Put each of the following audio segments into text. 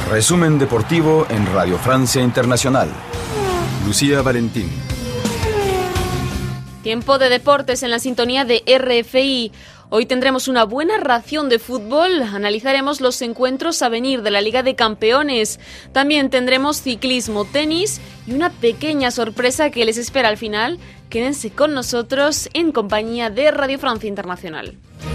Resumen deportivo en Radio Francia Internacional. Lucía Valentín. Tiempo de deportes en la sintonía de RFI. Hoy tendremos una buena ración de fútbol, analizaremos los encuentros a venir de la Liga de Campeones. También tendremos ciclismo, tenis y una pequeña sorpresa que les espera al final. Quédense con nosotros en compañía de Radio Francia Internacional.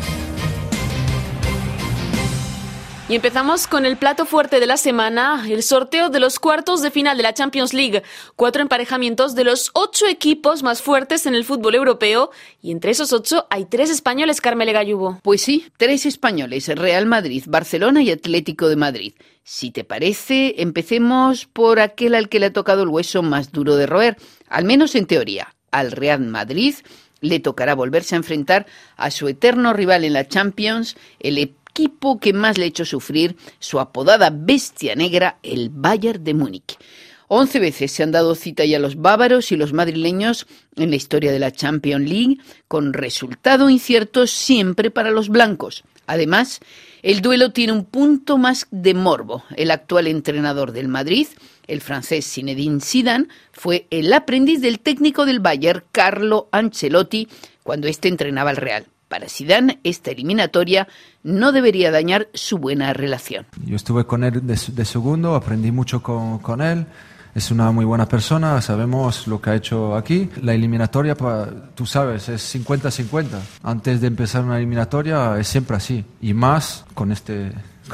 Y empezamos con el plato fuerte de la semana, el sorteo de los cuartos de final de la Champions League. 4 emparejamientos de los 8 equipos más fuertes en el fútbol europeo y entre esos 8 hay 3 españoles, Carmele Gallubo. Pues sí, 3 españoles, Real Madrid, Barcelona y Atlético de Madrid. Si te parece, empecemos por aquel al que le ha tocado el hueso más duro de roer, al menos en teoría. Al Real Madrid le tocará volverse a enfrentar a su eterno rival en la Champions, el equipo que más le ha hecho sufrir, su apodada bestia negra, el Bayern de Múnich. 11 veces se han dado cita ya los bávaros y los madrileños en la historia de la Champions League, con resultado incierto siempre para los blancos. Además, el duelo tiene un punto más de morbo. El actual entrenador del Madrid, el francés Zinedine Zidane, fue el aprendiz del técnico del Bayern, Carlo Ancelotti, cuando éste entrenaba al Real. Para Zidane, esta eliminatoria no debería dañar su buena relación. Yo estuve con él de segundo, aprendí mucho con él. Es una muy buena persona, sabemos lo que ha hecho aquí. La eliminatoria, tú sabes, es 50-50. Antes de empezar una eliminatoria es siempre así. Y más con este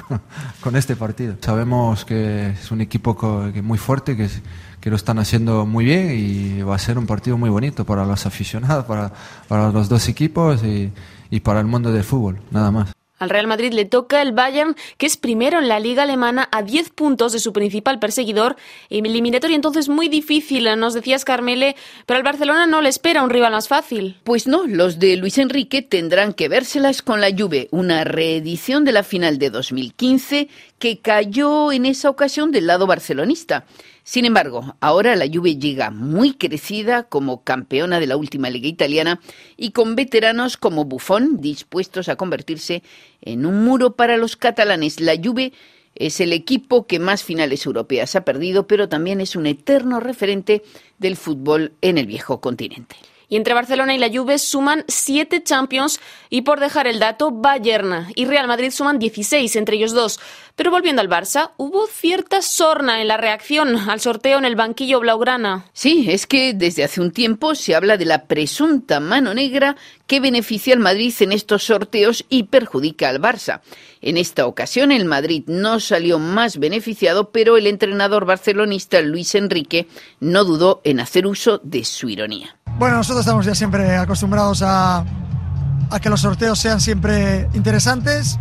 partido. Sabemos que es un equipo muy fuerte, que lo están haciendo muy bien y va a ser un partido muy bonito para los aficionados, para los dos equipos y para el mundo del fútbol, nada más. Al Real Madrid le toca el Bayern, que es primero en la Liga Alemana a 10 puntos de su principal perseguidor. Eliminatoria entonces muy difícil, nos decías, Carmele, pero al Barcelona no le espera un rival más fácil. Pues no, los de Luis Enrique tendrán que vérselas con la Juve, una reedición de la final de 2015 que cayó en esa ocasión del lado barcelonista. Sin embargo, ahora la Juve llega muy crecida como campeona de la última liga italiana y con veteranos como Buffon dispuestos a convertirse en un muro para los catalanes. La Juve es el equipo que más finales europeas ha perdido, pero también es un eterno referente del fútbol en el viejo continente. Y entre Barcelona y la Juve suman 7 Champions y, por dejar el dato, Bayern y Real Madrid suman 16 entre ellos dos. Pero volviendo al Barça, hubo cierta sorna en la reacción al sorteo en el banquillo blaugrana. Sí, es que desde hace un tiempo se habla de la presunta mano negra que beneficia al Madrid en estos sorteos y perjudica al Barça. En esta ocasión el Madrid no salió más beneficiado, pero el entrenador barcelonista Luis Enrique no dudó en hacer uso de su ironía. Bueno, nosotros estamos ya siempre acostumbrados a que los sorteos sean siempre interesantes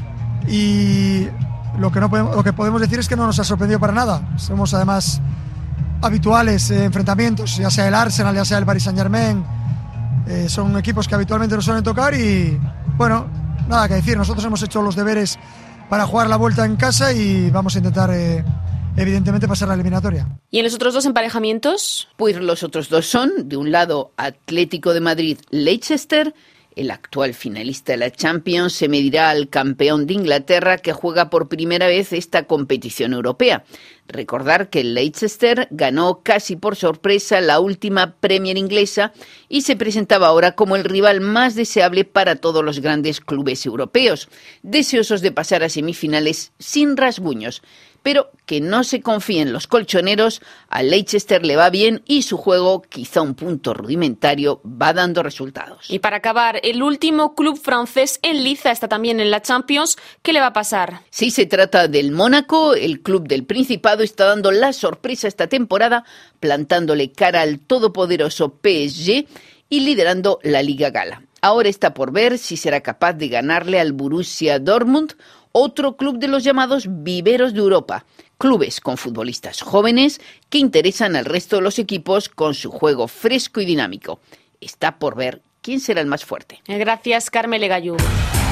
y lo que podemos decir es que no nos ha sorprendido para nada. Somos además habituales enfrentamientos, ya sea el Arsenal, ya sea el Paris Saint-Germain. Son equipos que habitualmente nos suelen tocar y, bueno, nada que decir. Nosotros hemos hecho los deberes para jugar la vuelta en casa y vamos a intentar evidentemente pasar la eliminatoria. ¿Y en los otros 2 emparejamientos? Pues los otros 2 son, de un lado, Atlético de Madrid-Leicester. El actual finalista de la Champions se medirá al campeón de Inglaterra, que juega por primera vez esta competición europea. Recordar que el Leicester ganó casi por sorpresa la última Premier inglesa y se presentaba ahora como el rival más deseable para todos los grandes clubes europeos, deseosos de pasar a semifinales sin rasguños. Pero que no se confíen los colchoneros, al Leicester le va bien y su juego, quizá un punto rudimentario, va dando resultados. Y para acabar, el último club francés en liza está también en la Champions. ¿Qué le va a pasar? Sí, se trata del Mónaco. El club del Principado está dando la sorpresa esta temporada, plantándole cara al todopoderoso PSG y liderando la Liga Gala. Ahora está por ver si será capaz de ganarle al Borussia Dortmund, otro club de los llamados viveros de Europa, clubes con futbolistas jóvenes que interesan al resto de los equipos con su juego fresco y dinámico. Está por ver quién será el más fuerte. Gracias, Carmele Gallubo.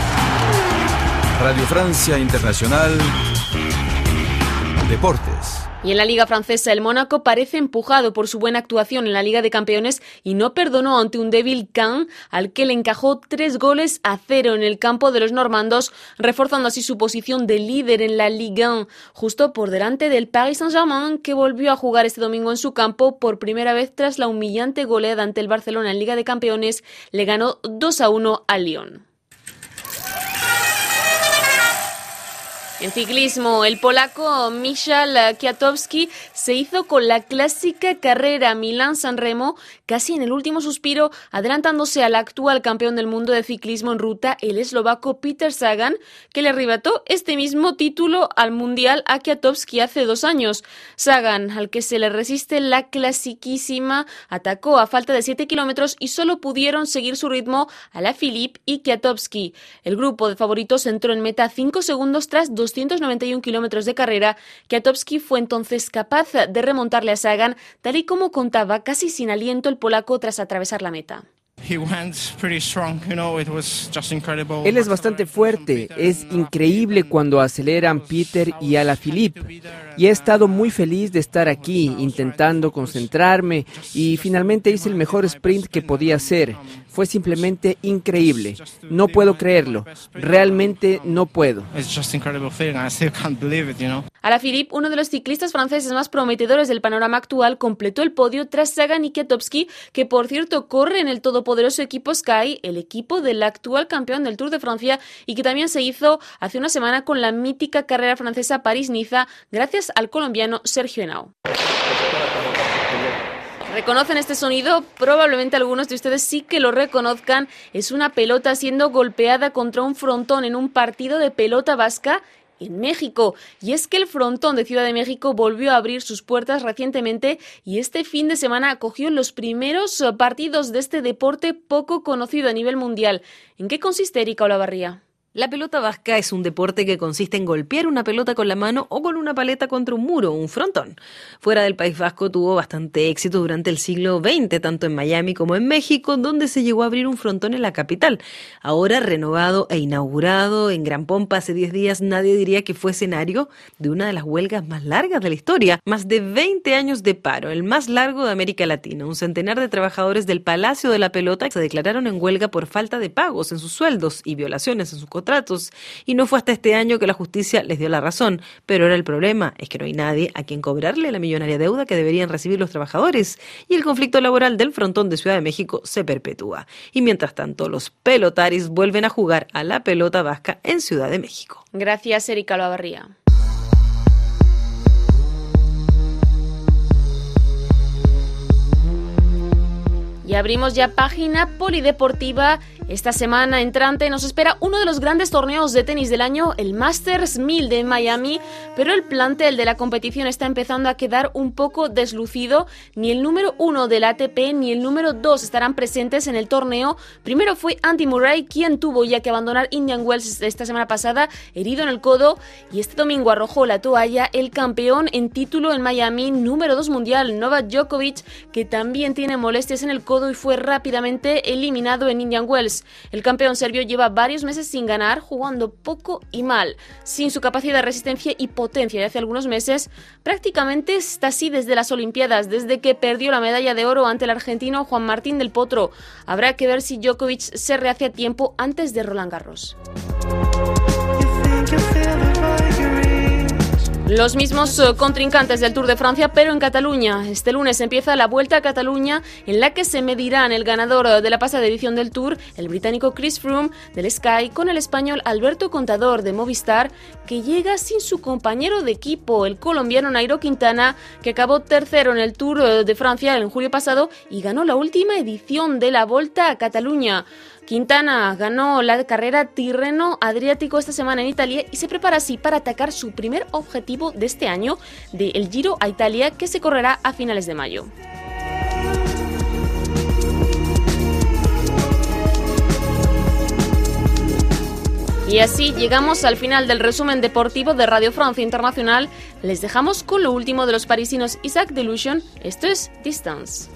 Radio Francia Internacional Deportes. Y en la Liga francesa, el Mónaco parece empujado por su buena actuación en la Liga de Campeones y no perdonó ante un débil Caen, al que le encajó 3-0 en el campo de los normandos, reforzando así su posición de líder en la Ligue 1, justo por delante del Paris Saint-Germain, que volvió a jugar este domingo en su campo por primera vez tras la humillante goleada ante el Barcelona en Liga de Campeones. Le ganó 2-1 al Lyon. En ciclismo, el polaco Michał Kwiatkowski se hizo con la clásica carrera Milán-San Remo casi en el último suspiro, adelantándose al actual campeón del mundo de ciclismo en ruta, el eslovaco Peter Sagan, que le arrebató este mismo título al Mundial a Kwiatkowski hace 2 años. Sagan, al que se le resiste la clasiquísima, atacó a falta de 7 kilómetros y solo pudieron seguir su ritmo Alaphilippe y Kwiatkowski. El grupo de favoritos entró en meta 5 segundos tras 291 kilómetros de carrera. Kwiatkowski fue entonces capaz de remontarle a Sagan, tal y como contaba casi sin aliento el polaco tras atravesar la meta. Él es bastante fuerte, es increíble cuando aceleran Peter y Alaphilippe. Y he estado muy feliz de estar aquí, intentando concentrarme, y finalmente hice el mejor sprint que podía hacer. Fue simplemente increíble. No puedo creerlo. Realmente no puedo. Alaphilippe, uno de los ciclistas franceses más prometedores del panorama actual, completó el podio tras Sagan y Kwiatkowski, que por cierto corre en el todopoderoso equipo Sky, el equipo del actual campeón del Tour de Francia, y que también se hizo hace una semana con la mítica carrera francesa París-Niza, gracias al colombiano Sergio Henao. ¿Reconocen este sonido? Probablemente algunos de ustedes sí que lo reconozcan. Es una pelota siendo golpeada contra un frontón en un partido de pelota vasca en México. Y es que el frontón de Ciudad de México volvió a abrir sus puertas recientemente y este fin de semana acogió los primeros partidos de este deporte poco conocido a nivel mundial. ¿En qué consiste, Erika Olavarría? La pelota vasca es un deporte que consiste en golpear una pelota con la mano o con una paleta contra un muro, un frontón. Fuera del País Vasco tuvo bastante éxito durante el siglo XX, tanto en Miami como en México, donde se llegó a abrir un frontón en la capital. Ahora renovado e inaugurado en gran pompa hace 10 días, nadie diría que fue escenario de una de las huelgas más largas de la historia. Más de 20 años de paro, el más largo de América Latina. Un centenar de trabajadores del Palacio de la Pelota se declararon en huelga por falta de pagos en sus sueldos y violaciones en sus contratos, y no fue hasta este año que la justicia les dio la razón. Pero ahora el problema es que no hay nadie a quien cobrarle la millonaria deuda que deberían recibir los trabajadores, y el conflicto laboral del frontón de Ciudad de México se perpetúa. Y mientras tanto, los pelotaris vuelven a jugar a la pelota vasca en Ciudad de México. Gracias, Erika Olavarría. Y abrimos ya página polideportiva. Esta semana entrante nos espera uno de los grandes torneos de tenis del año, el Masters 1000 de Miami, pero el plantel de la competición está empezando a quedar un poco deslucido. Ni el número 1 del ATP ni el número 2 estarán presentes en el torneo. Primero fue Andy Murray, quien tuvo ya que abandonar Indian Wells esta semana pasada, herido en el codo, y este domingo arrojó la toalla el campeón en título en Miami, número 2 mundial, Novak Djokovic, que también tiene molestias en el codo y fue rápidamente eliminado en Indian Wells. El campeón serbio lleva varios meses sin ganar, jugando poco y mal. Sin su capacidad de resistencia y potencia de hace algunos meses, prácticamente está así desde las Olimpiadas, desde que perdió la medalla de oro ante el argentino Juan Martín del Potro. Habrá que ver si Djokovic se rehace a tiempo antes de Roland Garros. Los mismos contrincantes del Tour de Francia, pero en Cataluña. Este lunes empieza la Vuelta a Cataluña, en la que se medirán el ganador de la pasada edición del Tour, el británico Chris Froome del Sky, con el español Alberto Contador de Movistar, que llega sin su compañero de equipo, el colombiano Nairo Quintana, que acabó tercero en el Tour de Francia en julio pasado y ganó la última edición de la Volta a Cataluña. Quintana ganó la carrera Tirreno-Adriático esta semana en Italia y se prepara así para atacar su primer objetivo de este año, del Giro a Italia, que se correrá a finales de mayo. Y así llegamos al final del resumen deportivo de Radio Francia Internacional. Les dejamos con lo último de los parisinos Isaac Delusion. Esto es Distance.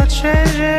treasure